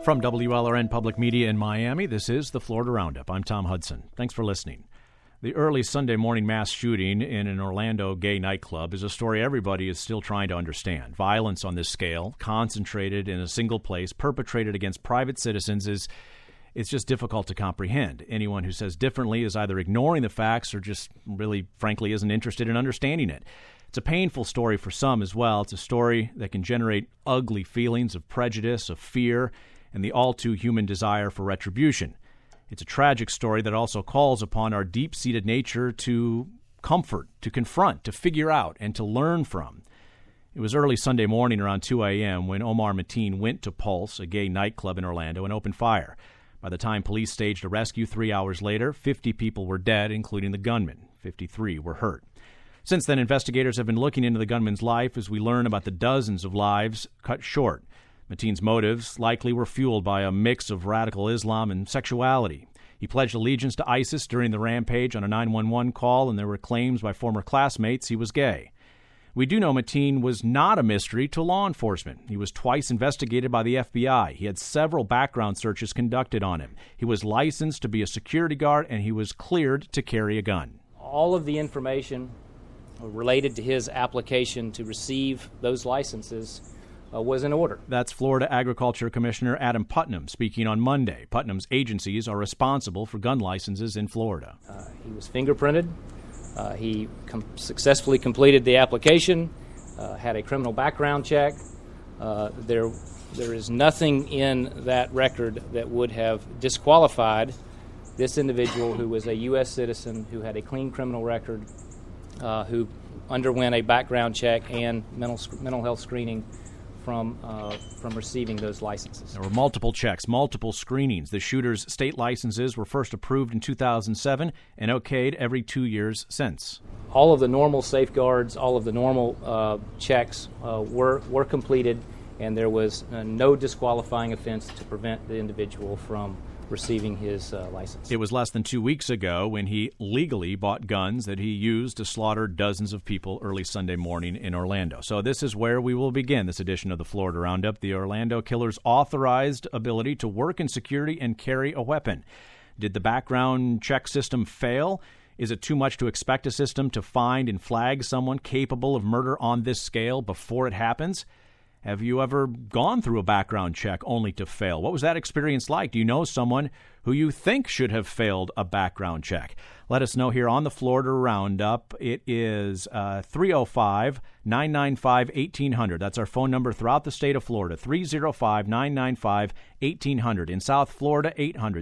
From WLRN Public Media in Miami, this is the Florida Roundup. I'm Tom Hudson. Thanks for listening. The early Sunday morning mass shooting in an Orlando gay nightclub is a story everybody is still trying to understand. Violence on this scale, concentrated in a single place, perpetrated against private citizens, it's just difficult to comprehend. Anyone who says differently is either ignoring the facts or just really, frankly, isn't interested in understanding it. It's a painful story for some as well. It's a story that can generate ugly feelings of prejudice, of fear, and the all-too-human desire for retribution. It's a tragic story that also calls upon our deep-seated nature to comfort, to confront, to figure out, and to learn from. It was early Sunday morning around 2 a.m. when Omar Mateen went to Pulse, a gay nightclub in Orlando, and opened fire. By the time police staged a rescue 3 hours later, 50 people were dead, including the gunman. 53 were hurt. Since then, investigators have been looking into the gunman's life as we learn about the dozens of lives cut short. Mateen's motives likely were fueled by a mix of radical Islam and sexuality. He pledged allegiance to ISIS during the rampage on a 911 call, and there were claims by former classmates he was gay. We do know Mateen was not a mystery to law enforcement. He was twice investigated by the FBI. He had several background searches conducted on him. He was licensed to be a security guard, and he was cleared to carry a gun. All of the information related to his application to receive those licenses was in order. That's Florida Agriculture Commissioner Adam Putnam speaking on Monday. Putnam's agencies are responsible for gun licenses in Florida. He was fingerprinted. He successfully completed the application, had a criminal background check. There is nothing in that record that would have disqualified this individual who was a U.S. citizen, who had a clean criminal record, who underwent a background check and mental health screening from receiving those licenses. There were multiple checks, multiple screenings. The shooter's state licenses were first approved in 2007 and okayed every 2 years since. All of the normal safeguards, all of the normal checks were completed, and there was no disqualifying offense to prevent the individual from receiving his license. It was less than 2 weeks ago when he legally bought guns that he used to slaughter dozens of people early Sunday morning in Orlando. So this is where we will begin this edition of the Florida Roundup, the Orlando killer's authorized ability to work in security and carry a weapon. Did the background check system fail? Is it too much to expect a system to find and flag someone capable of murder on this scale before it happens? Have you ever gone through a background check only to fail? What was that experience like? Do you know someone who you think should have failed a background check? Let us know here on the Florida Roundup. It is 305-995-1800. That's our phone number throughout the state of Florida, 305-995-1800. In South Florida,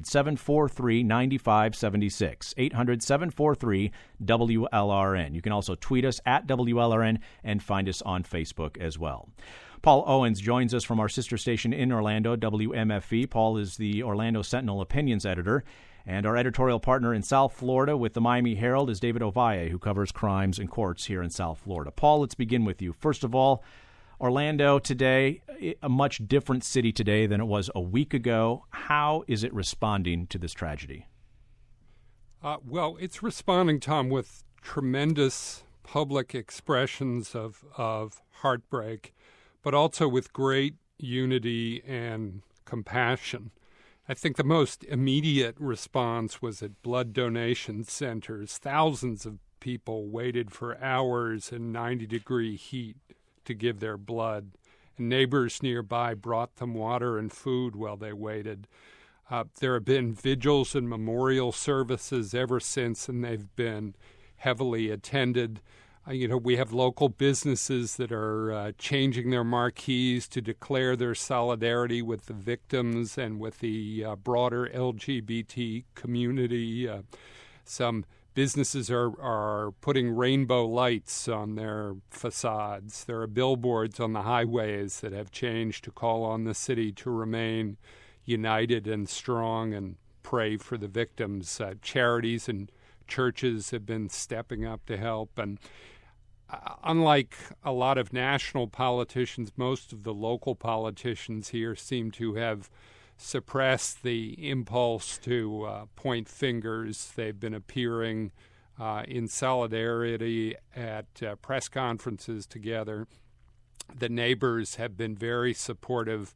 800-743-9576, 800-743-WLRN. You can also tweet us at WLRN and find us on Facebook as well. Paul Owens joins us from our sister station in Orlando, WMFE. Paul is the Orlando Sentinel opinions editor, and our editorial partner in South Florida with the Miami Herald is David Ovalle, who covers crimes and courts here in South Florida. Paul, let's begin with you. First of all, Orlando today, a much different city today than it was a week ago. How is it responding to this tragedy? Well, it's responding, Tom, with tremendous public expressions of heartbreak, but also with great unity and compassion. I think the most immediate response was at blood donation centers. Thousands of people waited for hours in 90-degree heat to give their blood, and neighbors nearby brought them water and food while they waited. There have been vigils and memorial services ever since, and they've been heavily attended. We have local businesses that are changing their marquees to declare their solidarity with the victims and with the broader LGBT community. Some businesses are putting rainbow lights on their facades. There are billboards on the highways that have changed to call on the city to remain united and strong and pray for the victims. Charities and churches have been stepping up to help, and unlike a lot of national politicians, most of the local politicians here seem to have suppressed the impulse to point fingers. They've been appearing in solidarity at press conferences together. The neighbors have been very supportive.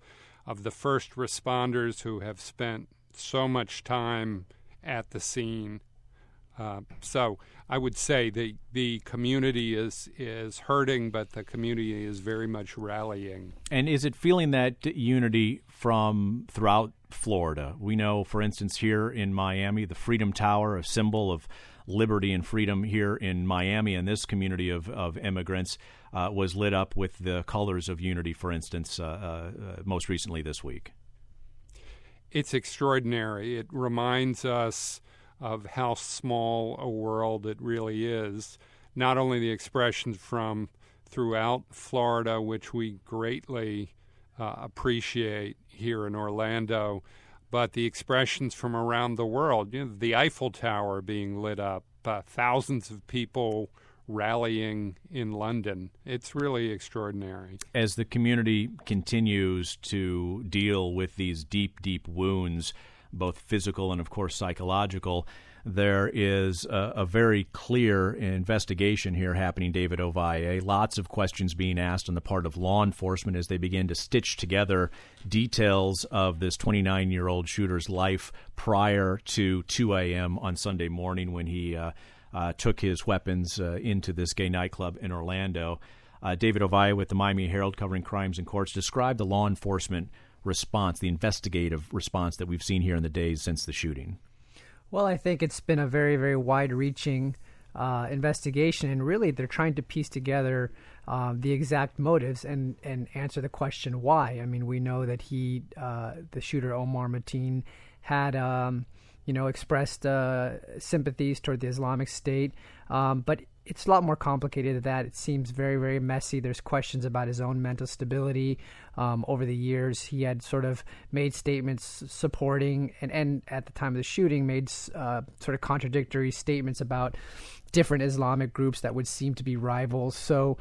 of the first responders who have spent so much time at the scene. So I would say the community is hurting, but the community is very much rallying. And is it feeling that unity from throughout Florida? We know, for instance, here in Miami, the Freedom Tower, a symbol of liberty and freedom here in Miami, and this community of immigrants was lit up with the colors of unity, for instance, most recently this week. It's extraordinary. It reminds us of how small a world it really is. Not only the expressions from throughout Florida, which we greatly appreciate here in Orlando, but the expressions from around the world. You know, the Eiffel Tower being lit up, thousands of people rallying in London. It's really extraordinary. As the community continues to deal with these deep, deep wounds, both physical and, of course, psychological, there is a very clear investigation here happening, David Ovalle. Lots of questions being asked on the part of law enforcement as they begin to stitch together details of this 29-year-old shooter's life prior to 2 a.m. on Sunday morning when he took his weapons into this gay nightclub in Orlando. David Ovalle with the Miami Herald covering crimes in courts. Describe the law enforcement response, the investigative response that we've seen here in the days since the shooting. Well, I think it's been a very, very wide-reaching investigation, and really they're trying to piece together the exact motives and answer the question why. I mean, we know that the shooter Omar Mateen, had expressed sympathies toward the Islamic State, but it's a lot more complicated than that. It seems very, very messy. There's questions about his own mental stability. Over the years, he had sort of made statements supporting and at the time of the shooting made sort of contradictory statements about different Islamic groups that would seem to be rivals. So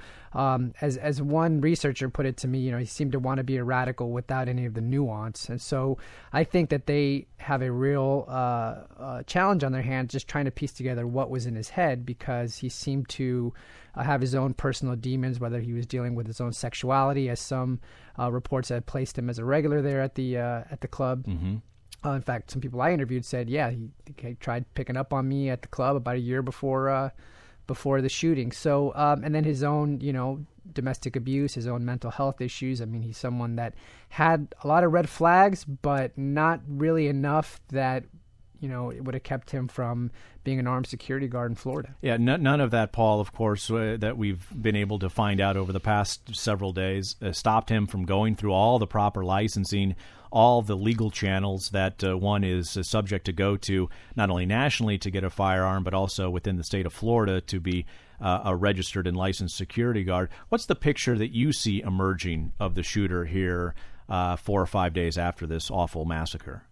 as one researcher put it to me, he seemed to want to be a radical without any of the nuance. And so I think that they have a real challenge on their hands just trying to piece together what was in his head, because he seemed to have his own personal demons, whether he was dealing with his own sexuality, as some reports had placed him as a regular there at the club. Mm-hmm. In fact, some people I interviewed said, yeah, he tried picking up on me at the club about a year before the shooting. So, and then his own, domestic abuse, his own mental health issues. I mean, he's someone that had a lot of red flags, but not really enough that, it would have kept him from being an armed security guard in Florida. Yeah, none of that, Paul, of course, that we've been able to find out over the past several days stopped him from going through all the proper licensing, all the legal channels that one is subject to go to, not only nationally to get a firearm, but also within the state of Florida to be a registered and licensed security guard. What's the picture that you see emerging of the shooter here 4 or 5 days after this awful massacre?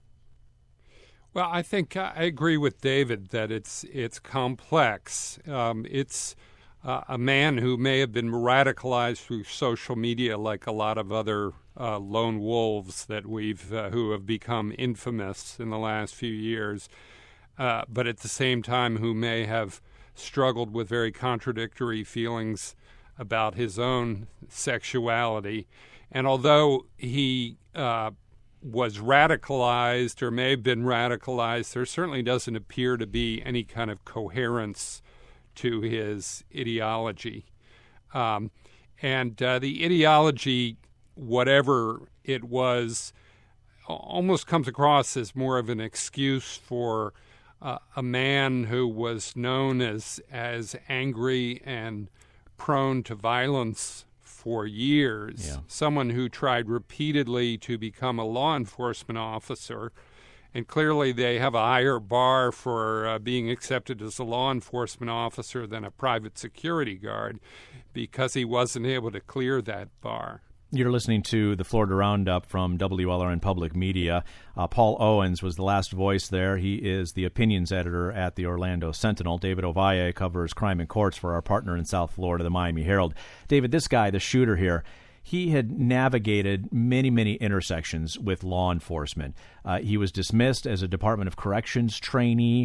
Well, I think I agree with David that it's complex. It's a man who may have been radicalized through social media, like a lot of other lone wolves that who have become infamous in the last few years, but at the same time who may have struggled with very contradictory feelings about his own sexuality. And although he was radicalized or may have been radicalized, there certainly doesn't appear to be any kind of coherence to his ideology. And the ideology, whatever it was, almost comes across as more of an excuse for a man who was known as angry and prone to violence for years, yeah. Someone who tried repeatedly to become a law enforcement officer, and clearly they have a higher bar for being accepted as a law enforcement officer than a private security guard, because he wasn't able to clear that bar. You're listening to the Florida Roundup from WLRN Public Media. Paul Owens was the last voice there. He is the opinions editor at the Orlando Sentinel. David Ovalle covers crime and courts for our partner in South Florida, the Miami Herald. David, this guy, the shooter here, he had navigated many, many intersections with law enforcement. He was dismissed as a Department of Corrections trainee.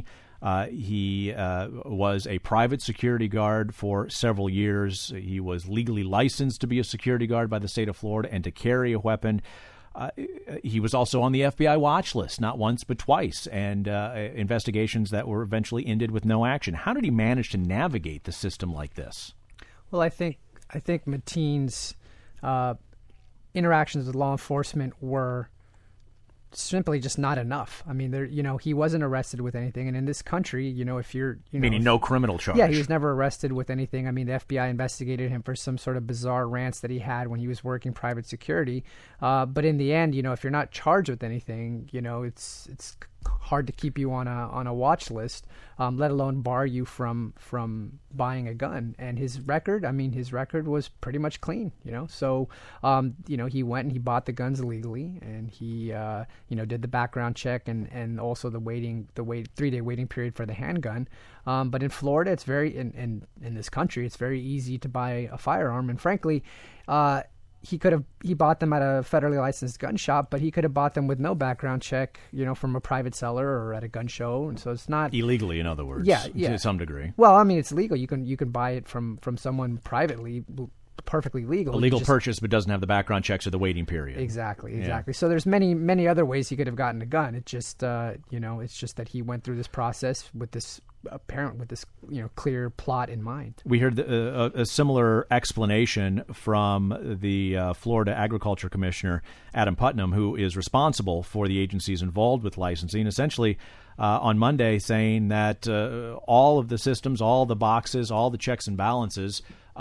He was a private security guard for several years. He was legally licensed to be a security guard by the state of Florida and to carry a weapon. he was also on the FBI watch list, not once but twice, and investigations that were eventually ended with no action. How did he manage to navigate the system like this? Well, I think Mateen's interactions with law enforcement were simply just not enough. I mean, he wasn't arrested with anything, and in this country, if you're, meaning no criminal charge. Yeah, he was never arrested with anything. I mean, the FBI investigated him for some sort of bizarre rants that he had when he was working private security. But in the end, if you're not charged with anything, it's hard to keep you on a watch list, let alone bar you from buying a gun. And his record was pretty much clean, So, he went and he bought the guns illegally, and he, did the background check and also the 3-day waiting period for the handgun. But in Florida, it's in this country, it's very easy to buy a firearm. And frankly, he bought them at a federally licensed gun shop, but he could have bought them with no background check, from a private seller or at a gun show. And so it's not illegally, in other words, to some degree. Well, I mean, it's legal. You can buy it from someone privately, perfectly legal. A legal purchase, but doesn't have the background checks or the waiting period. Exactly. Yeah. So there's many other ways he could have gotten a gun. It just, it's just that he went through this process with this clear plot in mind. We heard a similar explanation from the Florida Agriculture Commissioner, Adam Putnam, who is responsible for the agencies involved with licensing, essentially on Monday saying that all of the systems, all the boxes, all the checks and balances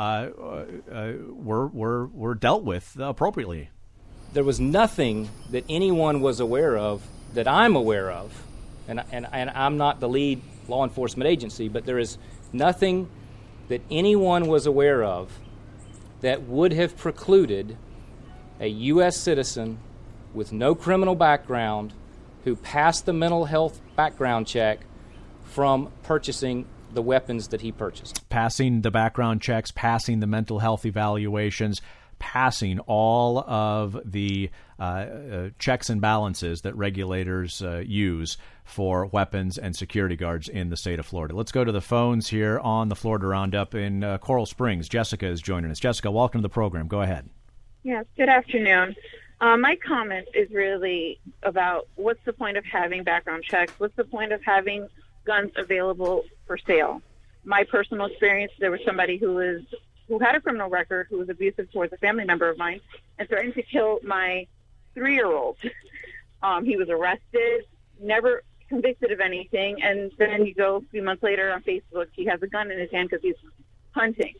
were dealt with appropriately. There was nothing that anyone was aware of that I'm aware of, and I'm not the lead law enforcement agency, but there is nothing that anyone was aware of that would have precluded a U.S. citizen with no criminal background who passed the mental health background check from purchasing the weapons that he purchased. Passing the background checks, passing the mental health evaluations, passing all of the checks and balances that regulators use for weapons and security guards in the state of Florida. Let's go to the phones here on the Florida Roundup in Coral Springs. Jessica is joining us. Jessica, welcome to the program. Go ahead. Yes, good afternoon. My comment is really about what's the point of having background checks? What's the point of having guns available for sale? My personal experience, there was somebody who had a criminal record, who was abusive towards a family member of mine, and threatened to kill my 3-year-old. He was arrested, never convicted of anything, and then you go a few months later on Facebook, he has a gun in his hand because he's hunting.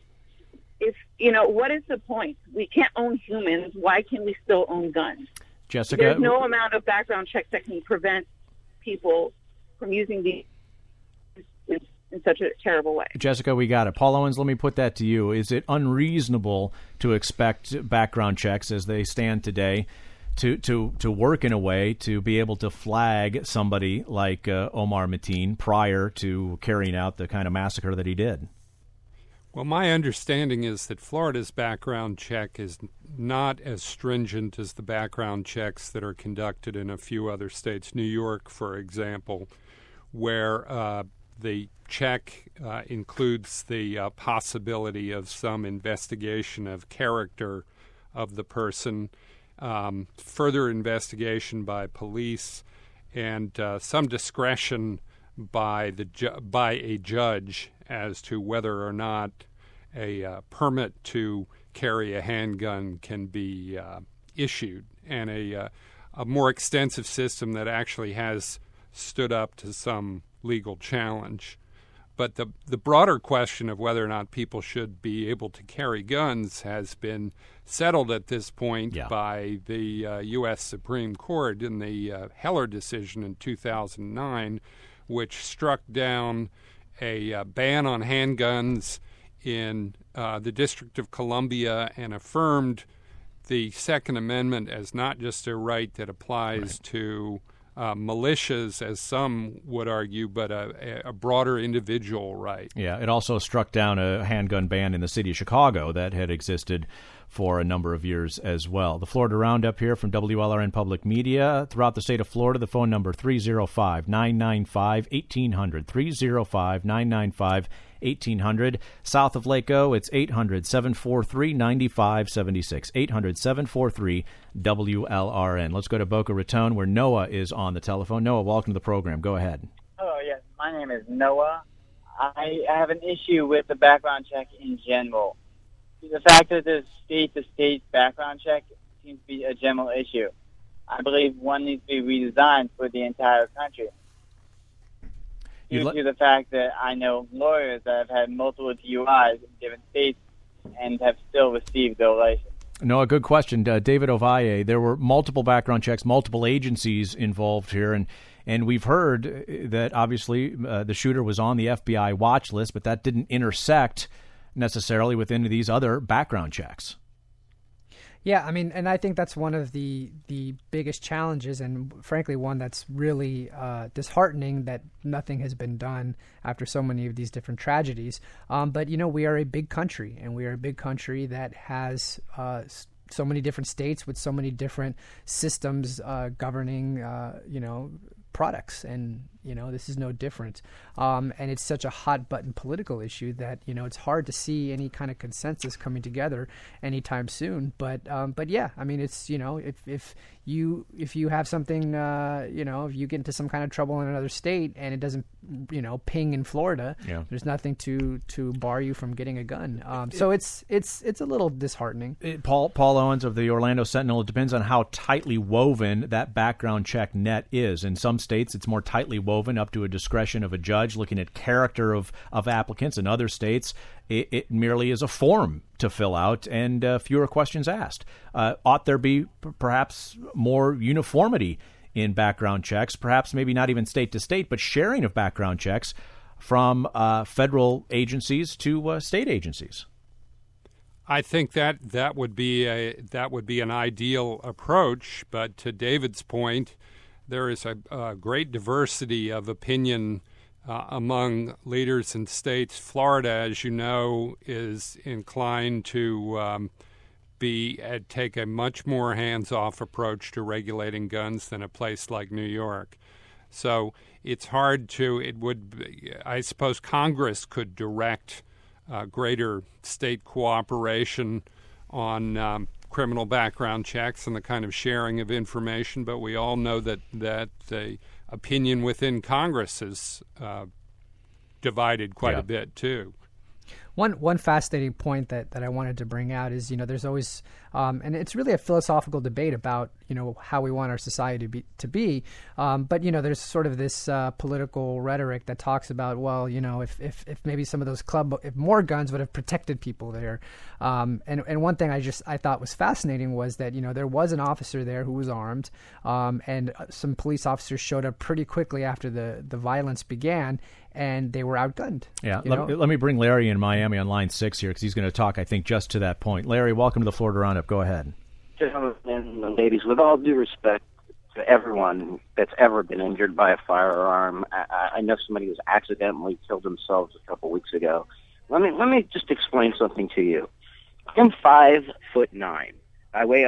What is the point? We can't own humans. Why can we still own guns? Jessica, there's no amount of background checks that can prevent people from using these in such a terrible way. Jessica, we got it. Paul Owens, let me put that to you. Is it unreasonable to expect background checks as they stand today to work in a way to be able to flag somebody like Omar Mateen prior to carrying out the kind of massacre that he did? Well, my understanding is that Florida's background check is not as stringent as the background checks that are conducted in a few other states. New York, for example, where the check includes the possibility of some investigation of character of the person, further investigation by police, and some discretion by a judge as to whether or not a permit to carry a handgun can be issued, and a more extensive system that actually has stood up to some legal challenge. But the broader question of whether or not people should be able to carry guns has been settled at this point by the U.S. Supreme Court in the Heller decision in 2009, which struck down a ban on handguns in the District of Columbia and affirmed the Second Amendment as not just a right that applies to militias, as some would argue, but a broader individual right. Yeah, it also struck down a handgun ban in the city of Chicago that had existed for a number of years as well. The Florida Roundup here from WLRN Public Media. Throughout the state of Florida, the phone number 305-995-1800, 305-995-1800. 800-843-1800. South of Lakeo, it's 800-743-9576. 800-743-WLRN. Let's go to Boca Raton, where Noah is on the telephone. Noah, welcome to the program. Go ahead. Hello, yes. My name is Noah. I have an issue with the background check in general. The fact that the state-to-state background check seems to be a general issue. I believe one needs to be redesigned for the entire country. Due to the fact that I know lawyers that have had multiple DUIs in different states and have still received their license. No, a good question. David Ovalle, there were multiple background checks, multiple agencies involved here, and we've heard that obviously the shooter was on the FBI watch list, but that didn't intersect necessarily with any of these other background checks. Yeah, I mean, and I think that's one of the biggest challenges, and frankly, one that's really disheartening that nothing has been done after so many of these different tragedies. But, you know, we are a big country, and we are a big country that has so many different states with so many different systems governing, products, and this is no different. And it's such a hot button political issue that it's hard to see any kind of consensus coming together anytime soon. But yeah, I mean, it's if you have something, if you get into some kind of trouble in another state and it doesn't ping in Florida, there's nothing to bar you from getting a gun. So it's a little disheartening. Paul Owens of the Orlando Sentinel, it depends on how tightly woven that background check net is. In some states, it's more tightly woven up to a discretion of a judge looking at character of applicants. In other states, it merely is a form to fill out and fewer questions asked. Ought there be perhaps more uniformity in background checks, perhaps maybe not even state to state, but sharing of background checks from federal agencies to state agencies? I think that would be an ideal approach, but to David's point, there is a great diversity of opinion among leaders in states. Florida, as you know, is inclined to take a much more hands-off approach to regulating guns than a place like New York. So it's hard I suppose Congress could direct greater state cooperation on criminal background checks and the kind of sharing of information, but we all know that the opinion within Congress is divided quite a bit too. One fascinating point that I wanted to bring out is, there's always, and it's really a philosophical debate about, how we want our society to be. But, there's sort of this political rhetoric that talks about, well, if maybe some of those if more guns would have protected people there. And one thing I thought was fascinating was that, there was an officer there who was armed, and some police officers showed up pretty quickly after the violence began, and they were outgunned. Yeah, let me bring Larry in Miami on line 6 here, because he's going to talk, I think, just to that point. Larry, welcome to the Florida Roundup. Go ahead. Gentlemen and ladies, with all due respect to everyone that's ever been injured by a firearm, I know somebody who's accidentally killed themselves a couple weeks ago. Let me just explain something to you. I'm 5'9". I weigh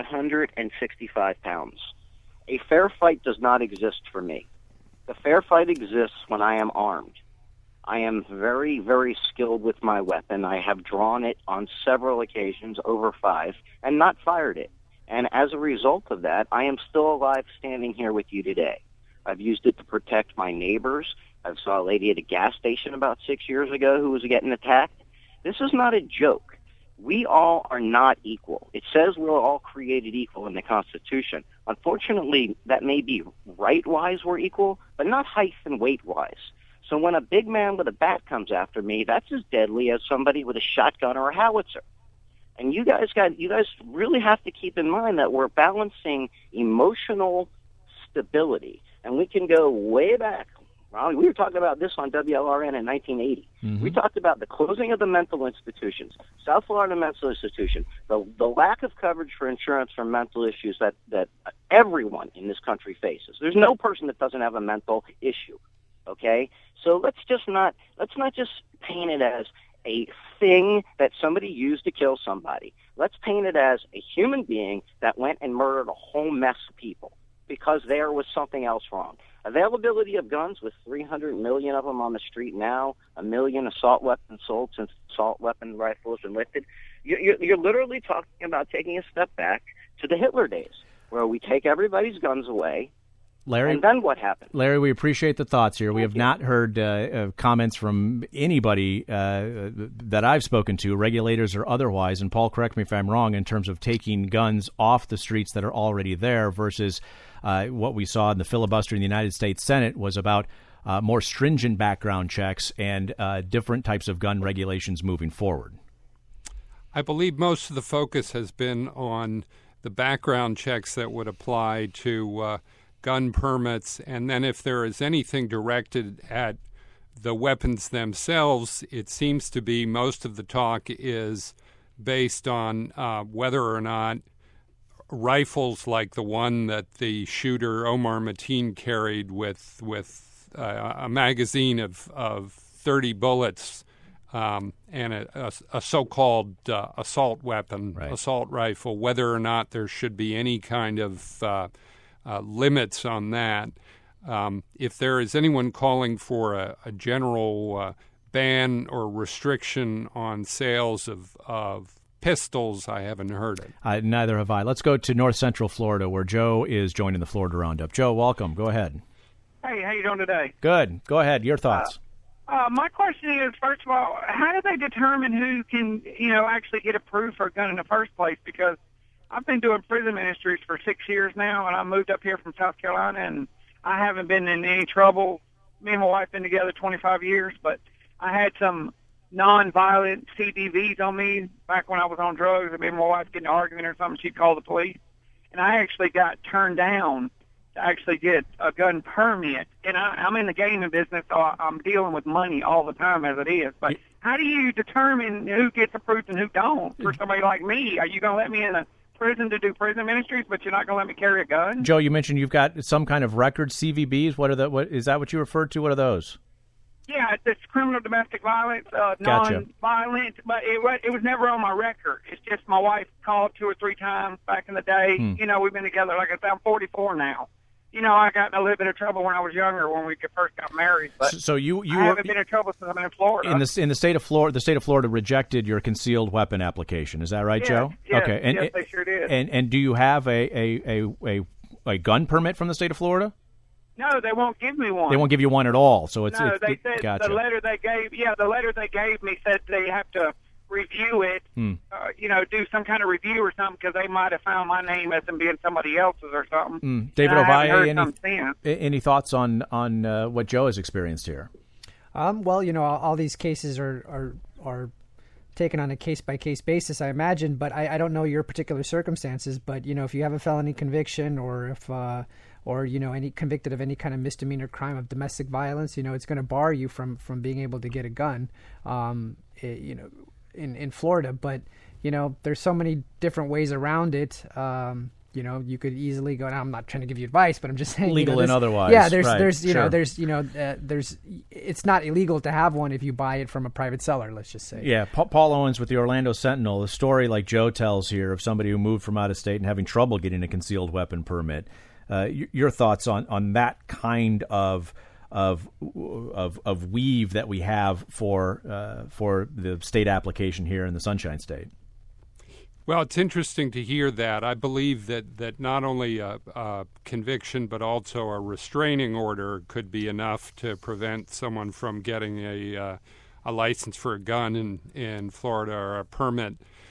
165 pounds. A fair fight does not exist for me. The fair fight exists when I am armed. I am very, very skilled with my weapon. I have drawn it on several occasions, over 5, and not fired it. And as a result of that, I am still alive standing here with you today. I've used it to protect my neighbors. I saw a lady at a gas station about 6 years ago who was getting attacked. This is not a joke. We all are not equal. It says we're all created equal in the Constitution. Unfortunately, that may be right-wise we're equal, but not height and weight-wise. So when a big man with a bat comes after me, that's as deadly as somebody with a shotgun or a howitzer. And you guys really have to keep in mind that we're balancing emotional stability. And we can go way back. Well, we were talking about this on WLRN in 1980. Mm-hmm. We talked about the closing of the mental institutions, South Florida Mental Institution, the lack of coverage for insurance for mental issues that everyone in this country faces. There's no person that doesn't have a mental issue. Okay? So let's not just paint it as a thing that somebody used to kill somebody. Let's paint it as a human being that went and murdered a whole mess of people. because there was something else wrong. Availability of guns, with 300 million of them on the street now, 1 million assault weapons sold since assault weapon rifles been lifted. You're literally talking about taking a step back to the Hitler days, where we take everybody's guns away. Larry, and then what happened? Larry, we appreciate the thoughts here. We have not heard comments from anybody that I've spoken to, regulators or otherwise. And Paul, correct me if I'm wrong, in terms of taking guns off the streets that are already there versus what we saw in the filibuster in the United States Senate was about more stringent background checks and different types of gun regulations moving forward. I believe most of the focus has been on the background checks that would apply to gun permits, and then if there is anything directed at the weapons themselves, it seems to be most of the talk is based on whether or not rifles like the one that the shooter Omar Mateen carried with a magazine of 30 bullets and a so-called assault weapon, right, assault rifle, whether or not there should be any kind of limits on that. If there is anyone calling for a general ban or restriction on sales of pistols, I haven't heard it. Neither have I. Let's go to North Central Florida, where Joe is joining the Florida Roundup. Joe, welcome. Go ahead. Hey, how you doing today? Good. Go ahead. Your thoughts. My question is, first of all, how do they determine who can, actually get approved for a gun in the first place? Because I've been doing prison ministries for 6 years now, and I moved up here from South Carolina, and I haven't been in any trouble. Me and my wife been together 25 years, but I had some non-violent CDVs on me back when I was on drugs. I mean, my wife getting in an argument or something, she'd call the police. And I actually got turned down to actually get a gun permit. And I'm in the gaming business, so I'm dealing with money all the time as it is. But how do you determine who gets approved and who don't? For somebody like me, are you going to let me in a prison to do prison ministries, but you're not going to let me carry a gun? Joe, you mentioned you've got some kind of record, CVBs. What is that what you referred to? What are those? Yeah, it's criminal domestic violence, Gotcha. non-violent, but it was never on my record. It's just my wife called 2 or 3 times back in the day. We've been together, like I said, I'm 44 now. I got in a little bit of trouble when I was younger when we first got married. But so you I haven't been in trouble since I'm in Florida. In the state of Florida, the state of Florida rejected your concealed weapon application. Is that right, Joe? Yes, okay. Yes, they sure did. And do you have a gun permit from the state of Florida? No, they won't give me one. They won't give you one at all. So it's no. They said gotcha. the letter they gave me said they have to review it. Do some kind of review or something because they might have found my name as being somebody else's or something. David Ovalle, any thoughts on what Joe has experienced here? Well, all these cases are taken on a case-by-case basis, I imagine, but I don't know your particular circumstances. But, if you have a felony conviction or if any convicted of any kind of misdemeanor crime of domestic violence, it's going to bar you from being able to get a gun, in Florida. But, there's so many different ways around it. You could easily go. Now, I'm not trying to give you advice, but I'm just saying legal and otherwise. Yeah, there's it's not illegal to have one if you buy it from a private seller. Let's just say. Yeah, Paul Owens with the Orlando Sentinel. A story like Joe tells here of somebody who moved from out of state and having trouble getting a concealed weapon permit. Your thoughts on that kind of weave that we have for the state application here in the Sunshine State? Well, it's interesting to hear that. I believe that not only a conviction but also a restraining order could be enough to prevent someone from getting a license for a gun in Florida or a permit.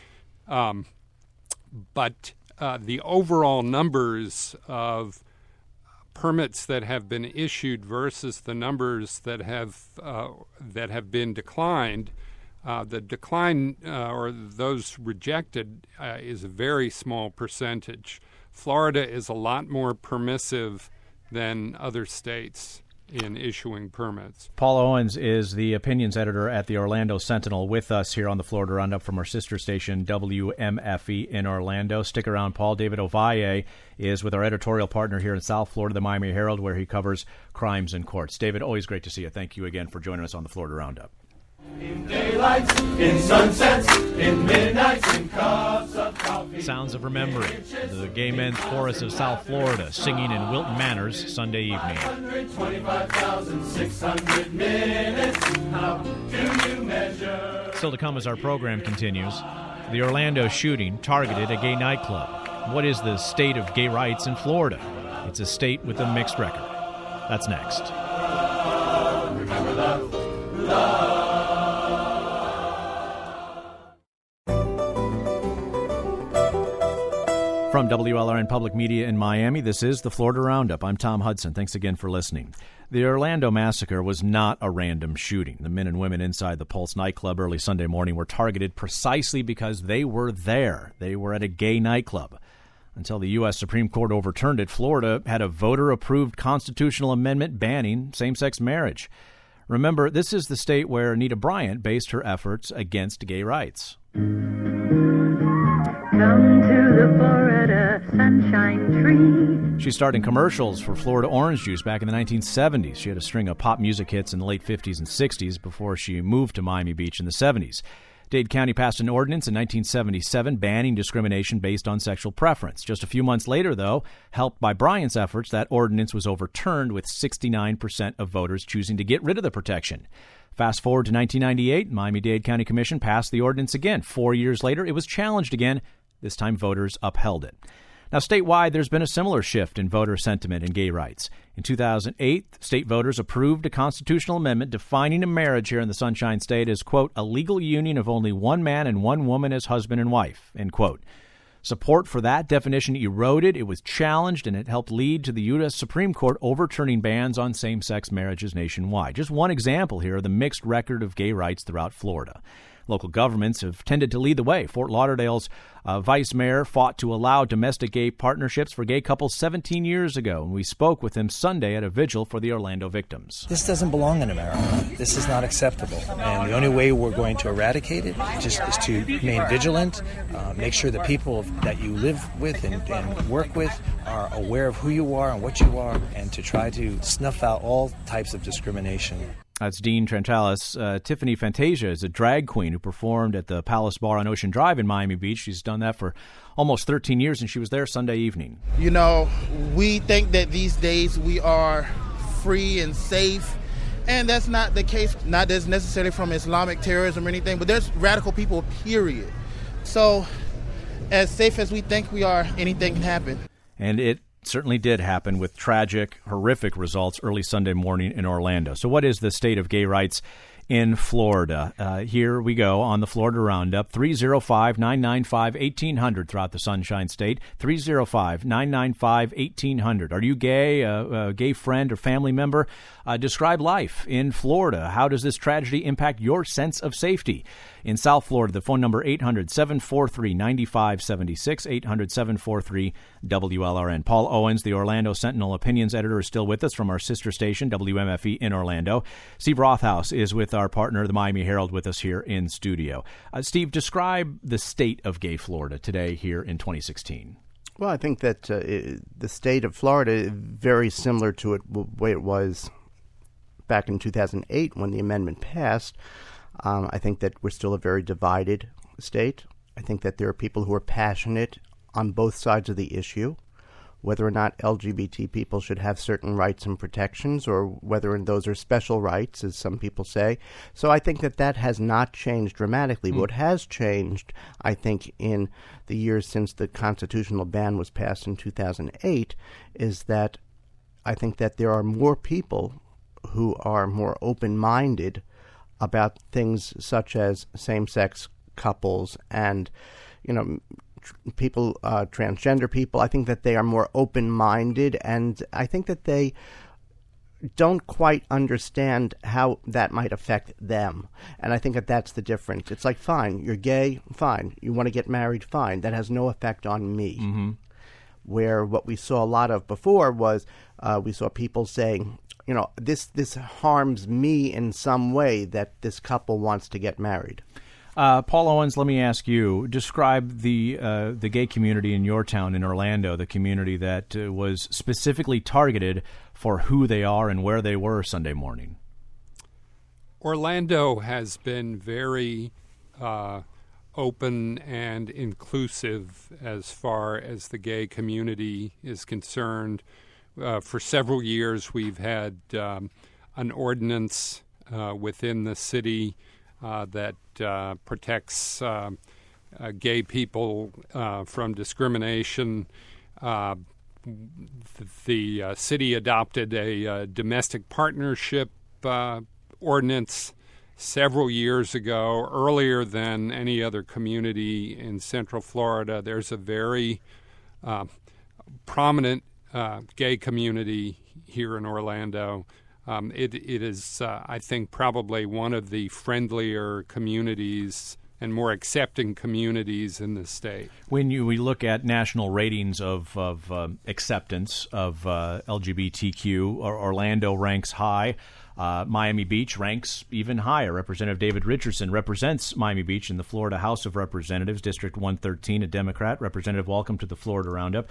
But the overall numbers of permits that have been issued versus the numbers that have been declined. The decline or those rejected is a very small percentage. Florida is a lot more permissive than other states in issuing permits. Paul Owens is the opinions editor at the Orlando Sentinel with us here on the Florida Roundup from our sister station WMFE in Orlando. Stick around, Paul. David Ovalle is with our editorial partner here in South Florida, the Miami Herald, where he covers crimes in courts. David, always great to see you. Thank you again for joining us on the Florida Roundup. In daylights, in sunsets, in midnights, in cups of Sounds of Remembering, the Gay Men's Chorus of South Florida, singing in Wilton Manors Sunday evening. 125,600 minutes, how do you measure? Still to come as our program continues, the Orlando shooting targeted a gay nightclub. What is the state of gay rights in Florida? It's a state with a mixed record. That's next. Remember the From WLRN Public Media in Miami, this is the Florida Roundup. I'm Tom Hudson. Thanks again for listening. The Orlando massacre was not a random shooting. The men and women inside the Pulse nightclub early Sunday morning were targeted precisely because they were there. They were at a gay nightclub. Until the U.S. Supreme Court overturned it, Florida had a voter-approved constitutional amendment banning same-sex marriage. Remember, this is the state where Anita Bryant based her efforts against gay rights. Come to the Florida Sunshine Tree. She starred in commercials for Florida Orange Juice back in the 1970s. She had a string of pop music hits in the late 50s and 60s before she moved to Miami Beach in the 70s. Dade County passed an ordinance in 1977 banning discrimination based on sexual preference. Just a few months later, though, helped by Bryant's efforts, that ordinance was overturned with 69% of voters choosing to get rid of the protection. Fast forward to 1998, Miami-Dade County Commission passed the ordinance again. 4 years later, it was challenged again. This time, voters upheld it. Now, statewide, there's been a similar shift in voter sentiment in gay rights. In 2008, state voters approved a constitutional amendment defining a marriage here in the Sunshine State as, quote, a legal union of only one man and one woman as husband and wife, end quote. Support for that definition eroded, it was challenged, and it helped lead to the U.S. Supreme Court overturning bans on same-sex marriages nationwide. Just one example here of the mixed record of gay rights throughout Florida. Local governments have tended to lead the way. Fort Lauderdale's vice mayor fought to allow domestic gay partnerships for gay couples 17 years ago, and we spoke with him Sunday at a vigil for the Orlando victims. This doesn't belong in America. This is not acceptable. And the only way we're going to eradicate it just is to remain vigilant, make sure the people that you live with and work with are aware of who you are and what you are, and to try to snuff out all types of discrimination. That's Dean Trentalis. Tiffany Fantasia is a drag queen who performed at the Palace Bar on Ocean Drive in Miami Beach. She's done that for almost 13 years, and she was there Sunday evening. You know, we think that these days we are free and safe, and that's not the case. Not as necessarily from Islamic terrorism or anything, but there's radical people, period. So as safe as we think we are, anything can happen. And it certainly did happen with tragic, horrific results early Sunday morning in Orlando. So what is the state of gay rights in Florida? Here we go on the Florida Roundup. 305-995-1800 throughout the Sunshine State. 305-995-1800. Are you gay, a gay friend or family member? Describe life in Florida. How does this tragedy impact your sense of safety? In South Florida, the phone number 800-743-9576, 800-743-WLRN. Paul Owens, the Orlando Sentinel opinions editor, is still with us from our sister station, WMFE in Orlando. Steve Rothaus is with our partner, the Miami Herald, with us here in studio. Steve, describe the state of gay Florida today here in 2016. Well, I think that the state of Florida is very similar to the way it was back in 2008 when the amendment passed. I think that we're still a very divided state. I think that there are people who are passionate on both sides of the issue, whether or not LGBT people should have certain rights and protections, or whether those are special rights, as some people say. So I think that that has not changed dramatically. What has changed, I think, in the years since the constitutional ban was passed in 2008, is that I think that there are more people who are more open-minded about things such as same-sex couples and, people, transgender people. I think that they are more open-minded, and I think that they don't quite understand how that might affect them. And I think that that's the difference. It's like, fine, you're gay, fine. You want to get married, fine. That has no effect on me. Mm-hmm. Where what we saw a lot of before was we saw people saying, this harms me in some way that this couple wants to get married. Paul Owens, let me ask you, describe the gay community in your town in Orlando, the community that was specifically targeted for who they are and where they were Sunday morning. Orlando has been very open and inclusive as far as the gay community is concerned. For several years, we've had an ordinance within the city that protects gay people from discrimination. The city adopted a domestic partnership ordinance several years ago, earlier than any other community in Central Florida. There's a very prominent gay community here in Orlando. It is, I think, probably one of the friendlier communities and more accepting communities in the state. When we look at national ratings of acceptance of LGBTQ, Orlando ranks high. Miami Beach ranks even higher. Representative David Richardson represents Miami Beach in the Florida House of Representatives, District 113, a Democrat. Representative, welcome to the Florida Roundup.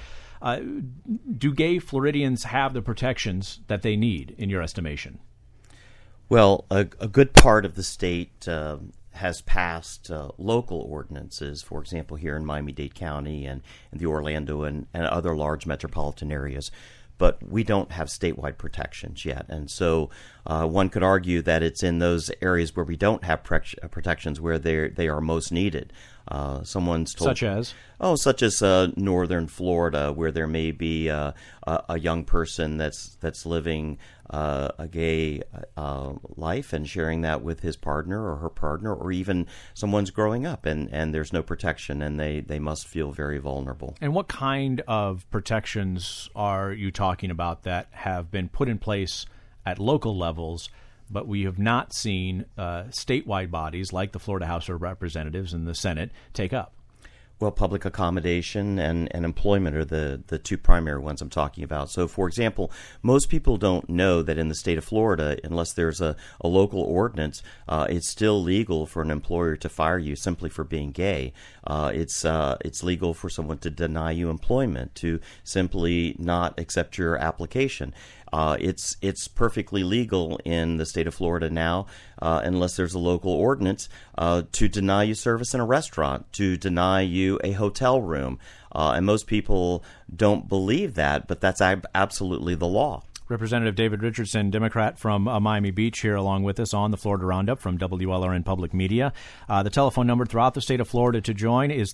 Do gay Floridians have the protections that they need, in your estimation? Well, a good part of the state has passed local ordinances, for example, here in Miami-Dade County and in the Orlando and other large metropolitan areas. But we don't have statewide protections yet. And so one could argue that it's in those areas where we don't have protections where they are most needed. Someone's told, such as northern Florida, where there may be a young person that's living a gay life and sharing that with his partner or her partner, or even someone's growing up and there's no protection and they must feel very vulnerable. And what kind of protections are you talking about that have been put in place at local levels, but we have not seen statewide bodies like the Florida House of Representatives and the Senate take up? Well, public accommodation and employment are the two primary ones I'm talking about. So, for example, most people don't know that in the state of Florida, unless there's a local ordinance, it's still legal for an employer to fire you simply for being gay. It's legal for someone to deny you employment, to simply not accept your application. It's perfectly legal in the state of Florida now, unless there's a local ordinance, to deny you service in a restaurant, to deny you a hotel room. And most people don't believe that, but that's absolutely the law. Representative David Richardson, Democrat from Miami Beach, here along with us on the Florida Roundup from WLRN Public Media. The telephone number throughout the state of Florida to join is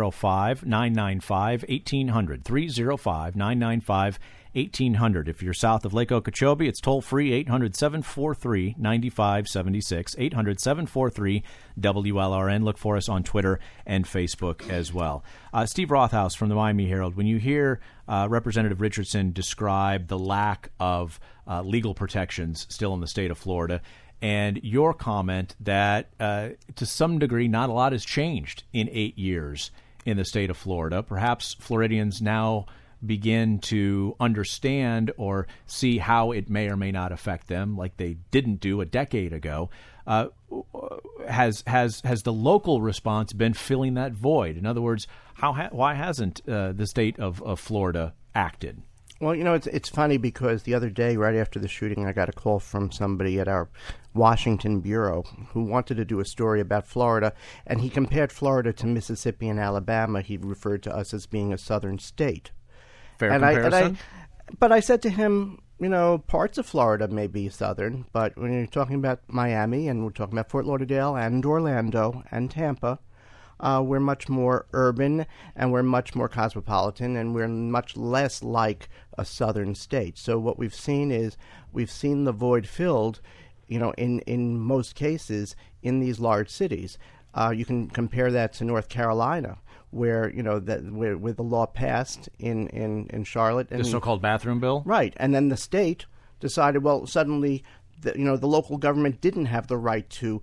305-995-1800, 305-995-1800. If you're south of Lake Okeechobee, it's toll-free, 800-743-9576, 800-743-WLRN. Look for us on Twitter and Facebook as well. Steve Rothaus from the Miami Herald, when you hear Representative Richardson describe the lack of legal protections still in the state of Florida, and your comment that to some degree not a lot has changed in 8 years in the state of Florida, perhaps Floridians now begin to understand or see how it may or may not affect them like they didn't do a decade ago. Has the local response been filling that void? In other words, why hasn't the state of Florida acted? Well, it's funny because the other day, right after the shooting, I got a call from somebody at our Washington bureau who wanted to do a story about Florida, and he compared Florida to Mississippi and Alabama. He referred to us as being a southern state. Fair comparison. But I said to him, parts of Florida may be southern, but when you're talking about Miami and we're talking about Fort Lauderdale and Orlando and Tampa, we're much more urban and we're much more cosmopolitan and we're much less like a southern state. So what we've seen is we've seen the void filled, in most cases in these large cities. You can compare that to North Carolina, where where the law passed in Charlotte, and the so-called bathroom bill, right? And then the state decided, well, suddenly, the local government didn't have the right to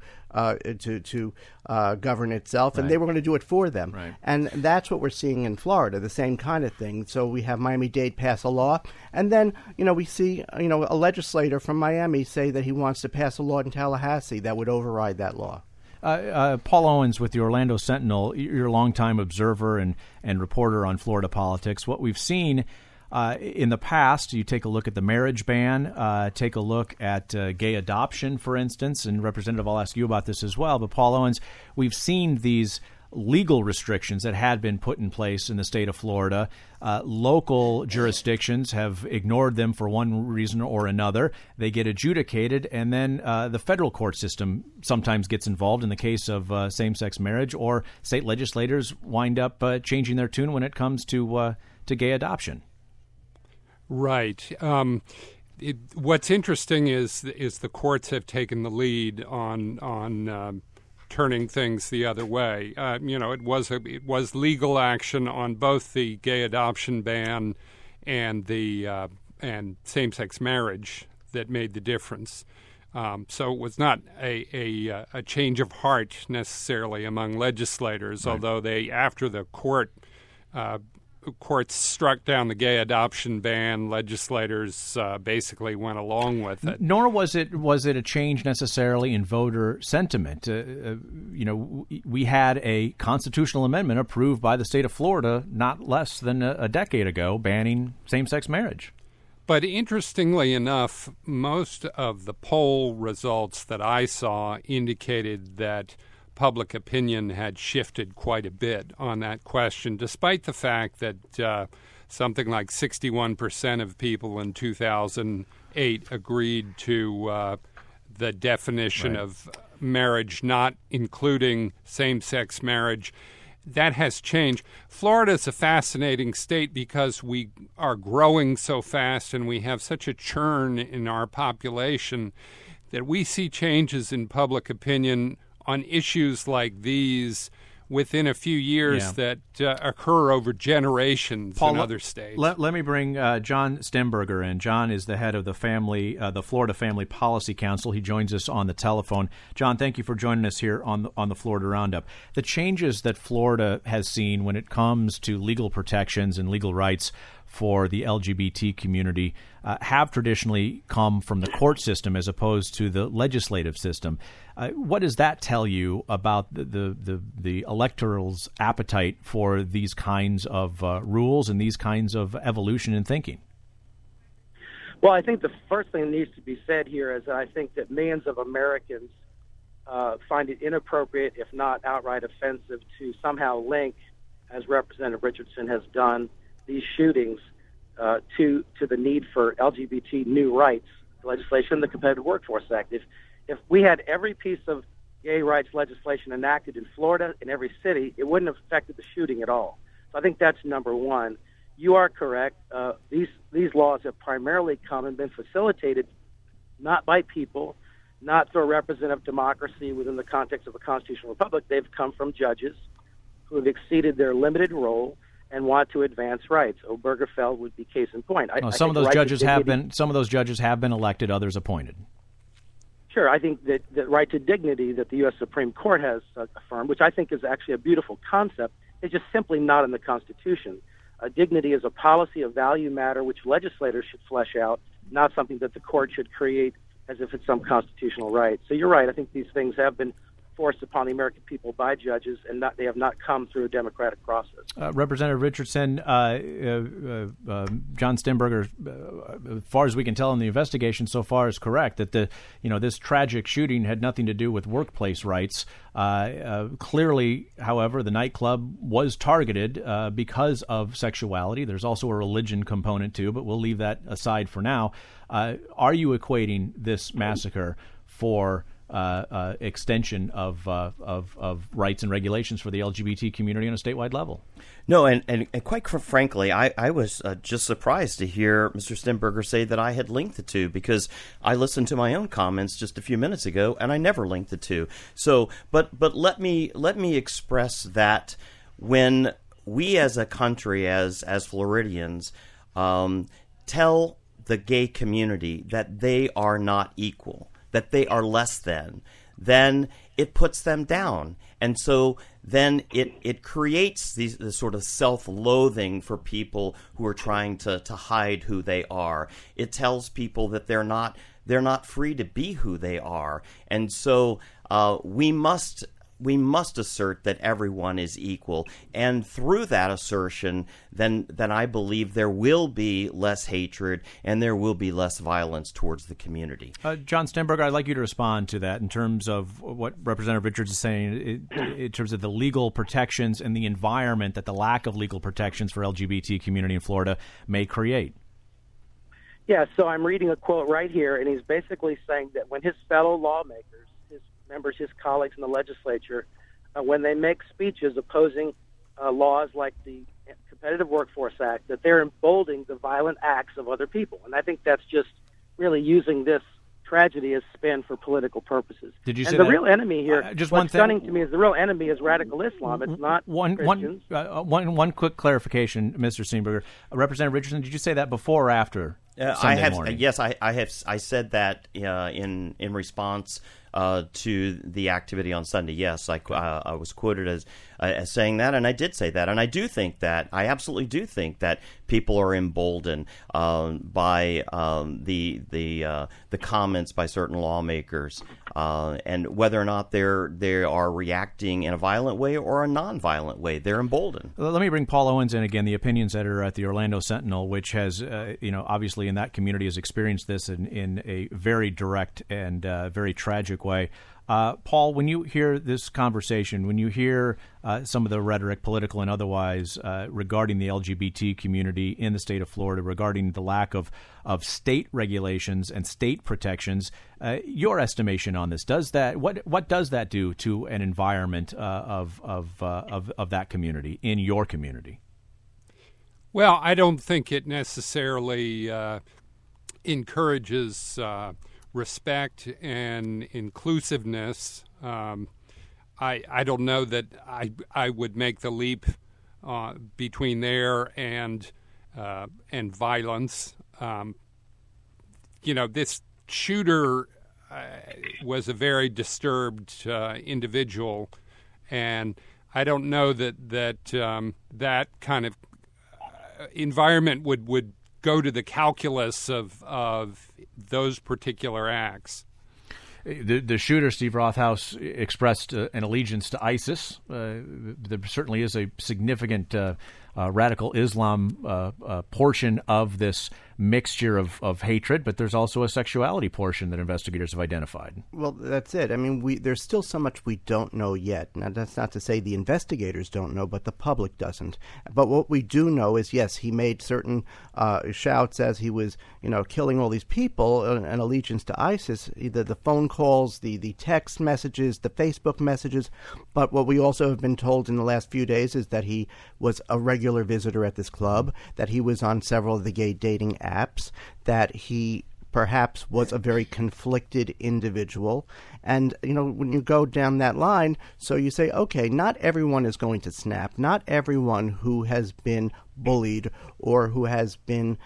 govern itself, and they were going to do it for them. Right. And that's what we're seeing in Florida, the same kind of thing. So we have Miami-Dade pass a law, and then we see a legislator from Miami say that he wants to pass a law in Tallahassee that would override that law. Paul Owens with the Orlando Sentinel, you're a longtime observer and reporter on Florida politics. What we've seen in the past, you take a look at the marriage ban, take a look at gay adoption, for instance, and Representative, I'll ask you about this as well, but Paul Owens, we've seen these legal restrictions that had been put in place in the state of Florida. Local jurisdictions have ignored them for one reason or another. They get adjudicated, and then the federal court system sometimes gets involved in the case of same-sex marriage, or state legislators wind up changing their tune when it comes to gay adoption. Right. What's interesting is the courts have taken the lead on turning things the other way. It was legal action on both the gay adoption ban and the and same-sex marriage that made the difference. So it was not a change of heart necessarily among legislators, right. Although they, after the courts struck down the gay adoption ban, legislators basically went along with it. Nor was it a change necessarily in voter sentiment. We had a constitutional amendment approved by the state of Florida not less than a decade ago banning same-sex marriage. But interestingly enough, most of the poll results that I saw indicated that public opinion had shifted quite a bit on that question, despite the fact that something like 61% of people in 2008 agreed to the definition right. of marriage, not including same-sex marriage. That has changed. Florida is a fascinating state because we are growing so fast and we have such a churn in our population that we see changes in public opinion on issues like these within a few years that occur over generations in other states. Let me bring John Stemberger in. John is the head of the Florida Family Policy Council. He joins us on the telephone. John, thank you for joining us here on the Florida Roundup. The changes that Florida has seen when it comes to legal protections and legal rights for the LGBT community have traditionally come from the court system as opposed to the legislative system. What does that tell you about the electoral's appetite for these kinds of rules and these kinds of evolution in thinking? Well, I think the first thing that needs to be said here is that I think that millions of Americans find it inappropriate, if not outright offensive, to somehow link, as Representative Richardson has done, these shootings to the need for LGBT new rights legislation, the Competitive Workforce Act. If we had every piece of gay rights legislation enacted in Florida, in every city, it wouldn't have affected the shooting at all. So I think that's number one. You are correct. These laws have primarily come and been facilitated not by people, not through a representative democracy within the context of a constitutional republic. They've come from judges who have exceeded their limited role and want to advance rights. Obergefell would be case in point. Some of those judges have been elected, others appointed. Sure, I think that the right to dignity that the U.S. Supreme Court has affirmed, which I think is actually a beautiful concept, is just simply not in the Constitution. Dignity is a policy, a value matter, which legislators should flesh out, not something that the court should create as if it's some constitutional right. So you're right. I think these things have been forced upon the American people by judges, and they have not come through a democratic process. Representative Richardson, John Stemberger, as far as we can tell in the investigation so far, is correct that this tragic shooting had nothing to do with workplace rights. Clearly, however, the nightclub was targeted because of sexuality. There's also a religion component too, but we'll leave that aside for now. Are you equating this massacre for extension of rights and regulations for the LGBT community on a statewide level? No, and quite frankly, I was just surprised to hear Mr. Stemberger say that I had linked the two, because I listened to my own comments just a few minutes ago, and I never linked the two. So, but let me express that when we as a country, as Floridians, tell the gay community that they are not equal, that they are less than, then it puts them down. And so then it creates this sort of self-loathing for people who are trying to hide who they are. It tells people that they're not free to be who they are. And so we must we must assert that everyone is equal, and through that assertion, then I believe there will be less hatred and there will be less violence towards the community. John Stenberger, I'd like you to respond to that in terms of what Representative Richards is saying in terms of the legal protections and the environment that the lack of legal protections for LGBT community in Florida may create. Yeah, so I'm reading a quote right here, and he's basically saying that when his fellow lawmakers, his members, his colleagues in the legislature, when they make speeches opposing laws like the Competitive Workforce Act, that they're emboldening the violent acts of other people. And I think that's just really using this tragedy as spin for political purposes. Did you and say the that? Real enemy here, Just what's one thing. stunning to me is the real enemy is radical Islam. It's not Christians. One quick clarification, Mr. Steenberger. Representative Richardson, did you say that before or after Sunday morning? Yes, I said that in response to the activity on Sunday. Yes, I was quoted as saying that, and I did say that, and I absolutely do think that people are emboldened by the comments by certain lawmakers, and whether or not they are reacting in a violent way or a non-violent way, they're emboldened. Let me bring Paul Owens in again, the opinions editor at the Orlando Sentinel, which has, obviously in that community has experienced this in a very direct and very tragic way. Paul, when you hear this conversation, when you hear some of the rhetoric, political and otherwise, regarding the LGBT community in the state of Florida, regarding the lack of state regulations and state protections, your estimation on this, what does that do to an environment of that community in your community? Well, I don't think it necessarily encourages respect and inclusiveness. I don't know that I would make the leap between there and violence. This shooter was a very disturbed individual, and I don't know that kind of environment would go to the calculus of those particular acts. The shooter, Steve Rothaus, expressed an allegiance to ISIS. There certainly is a significant radical Islam portion of this mixture of hatred, but there's also a sexuality portion that investigators have identified. Well, that's it. I mean, there's still so much we don't know yet. Now, that's not to say the investigators don't know, but the public doesn't. But what we do know is, yes, he made certain shouts as he was, killing all these people, an allegiance to ISIS, either the phone calls, the text messages, the Facebook messages. But what we also have been told in the last few days is that he was a regular visitor at this club, that he was on several of the gay dating apps, that he perhaps was a very conflicted individual. And, when you go down that line, so you say, okay, not everyone is going to snap. Not everyone who has been bullied or who has been,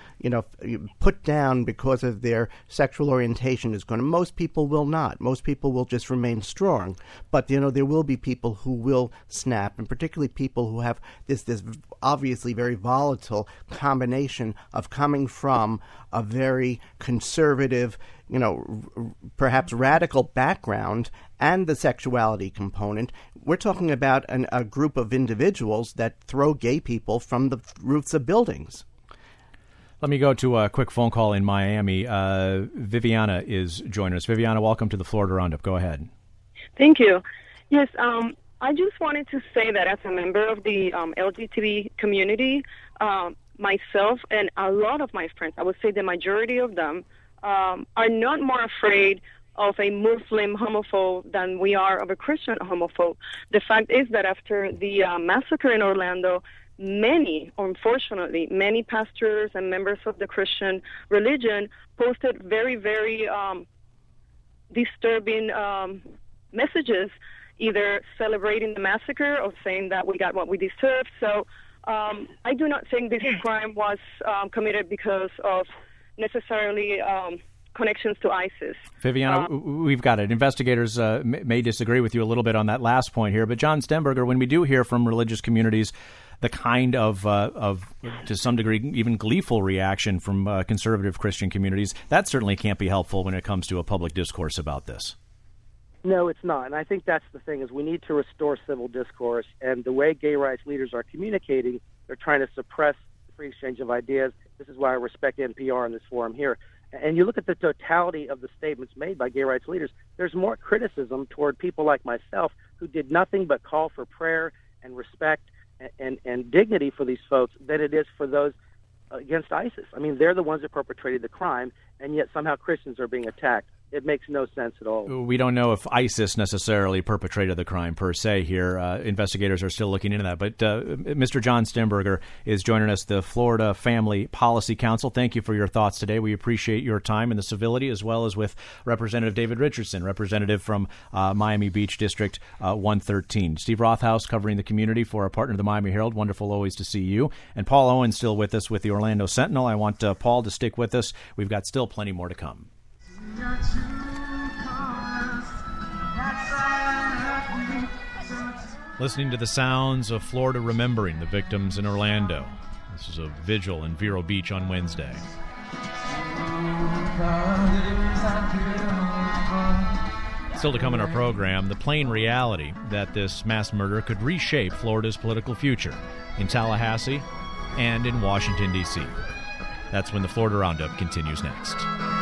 put down because of their sexual orientation is going to. Most people will not. Most people will just remain strong. But, there will be people who will snap, and particularly people who have this obviously very volatile combination of coming from a very conservative, perhaps radical background and the sexuality component. We're talking about a group of individuals that throw gay people from the roofs of buildings. Let me go to a quick phone call in Miami. Viviana is joining us. Viviana, welcome to the Florida Roundup. Go ahead. Thank you. Yes, I just wanted to say that as a member of the LGBT community, myself and a lot of my friends, I would say the majority of them, are not more afraid of a Muslim homophobe than we are of a Christian homophobe. The fact is that after the massacre in Orlando, unfortunately, many pastors and members of the Christian religion posted very, very disturbing messages, either celebrating the massacre or saying that we got what we deserved. So I do not think this crime was committed because of necessarily connections to ISIS. Viviana, we've got it. Investigators may disagree with you a little bit on that last point here, but John Stenberger, when we do hear from religious communities the kind of to some degree, even gleeful reaction from conservative Christian communities, that certainly can't be helpful when it comes to a public discourse about this. No, it's not. And I think that's the thing, is we need to restore civil discourse. And the way gay rights leaders are communicating, they're trying to suppress the free exchange of ideas. This is why I respect NPR in this forum here. And you look at the totality of the statements made by gay rights leaders, there's more criticism toward people like myself who did nothing but call for prayer and respect and dignity for these folks than it is for those against ISIS. I mean, they're the ones that perpetrated the crime, and yet somehow Christians are being attacked. It makes no sense at all. We don't know if ISIS necessarily perpetrated the crime per se here. Investigators are still looking into that. But Mr. John Stemberger is joining us, the Florida Family Policy Council. Thank you for your thoughts today. We appreciate your time and the civility, as well as with Representative David Richardson, representative from Miami Beach District 113. Steve Rothaus covering the community for our partner, the Miami Herald. Wonderful always to see you. And Paul Owen still with us with the Orlando Sentinel. I want Paul to stick with us. We've got still plenty more to come. Listening to the sounds of Florida remembering the victims in Orlando. This is a vigil in Vero Beach on Wednesday. Still to come in our program, the plain reality that this mass murder could reshape Florida's political future in Tallahassee and in Washington, D.C. That's when the Florida Roundup continues next.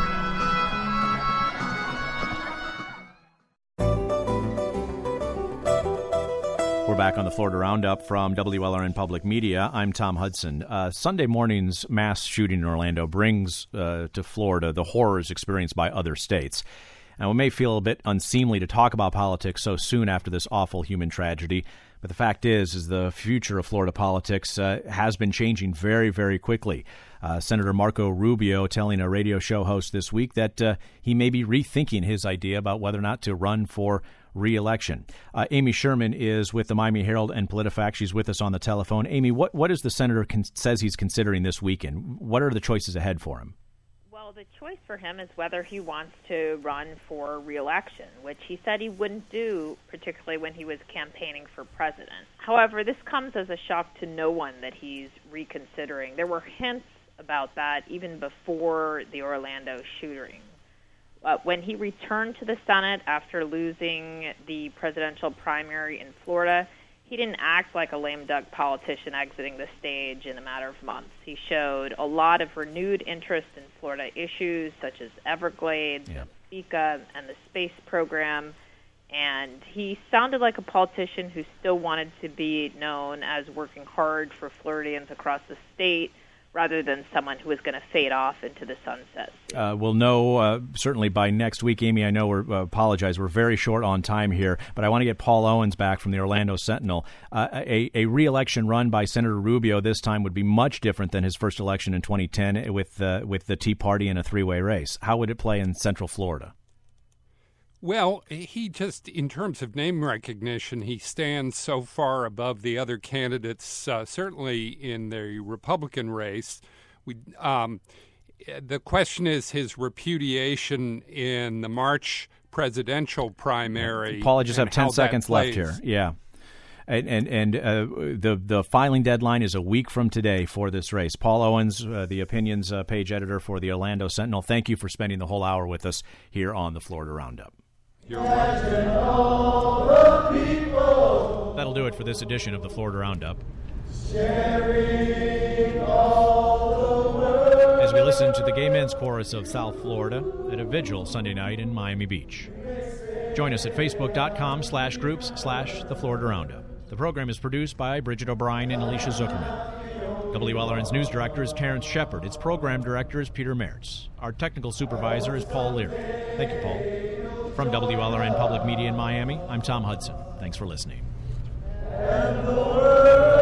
We're back on the Florida Roundup from WLRN Public Media. I'm Tom Hudson. Sunday morning's mass shooting in Orlando brings to Florida the horrors experienced by other states. Now, it may feel a bit unseemly to talk about politics so soon after this awful human tragedy, but the fact is the future of Florida politics has been changing very, very quickly. Senator Marco Rubio telling a radio show host this week that he may be rethinking his idea about whether or not to run for re-election. Amy Sherman is with the Miami Herald and PolitiFact. She's with us on the telephone. Amy, what is the senator says he's considering this weekend? What are the choices ahead for him? Well, the choice for him is whether he wants to run for re-election, which he said he wouldn't do, particularly when he was campaigning for president. However, this comes as a shock to no one that he's reconsidering. There were hints about that even before the Orlando shooting. When he returned to the Senate after losing the presidential primary in Florida, he didn't act like a lame duck politician exiting the stage in a matter of months. He showed a lot of renewed interest in Florida issues such as Everglades, FECA, and the space program. And he sounded like a politician who still wanted to be known as working hard for Floridians across the state, rather than someone who is going to fade off into the sunset. We'll know certainly by next week. Amy, I know we're very short on time here, but I want to get Paul Owens back from the Orlando Sentinel. A re-election run by Senator Rubio this time would be much different than his first election in 2010 with the Tea Party in a three-way race. How would it play in Central Florida? Well, he just, in terms of name recognition, he stands so far above the other candidates, certainly in the Republican race. The question is his repudiation in the March presidential primary. Paul, I just have 10 seconds left here. Yeah. And the filing deadline is a week from today for this race. Paul Owens, the opinions page editor for the Orlando Sentinel, thank you for spending the whole hour with us here on the Florida Roundup. That'll do it for this edition of the Florida Roundup. As we listen to the Gay Men's Chorus of South Florida at a vigil Sunday night in Miami Beach. Join us at facebook.com/groups/the Florida Roundup. The program is produced by Bridget O'Brien and Alicia Zuckerman. WLRN's news director is Terrence Shepard. Its program director is Peter Mertz. Our technical supervisor is Paul Leary. Thank you, Paul. From WLRN Public Media in Miami, I'm Tom Hudson. Thanks for listening.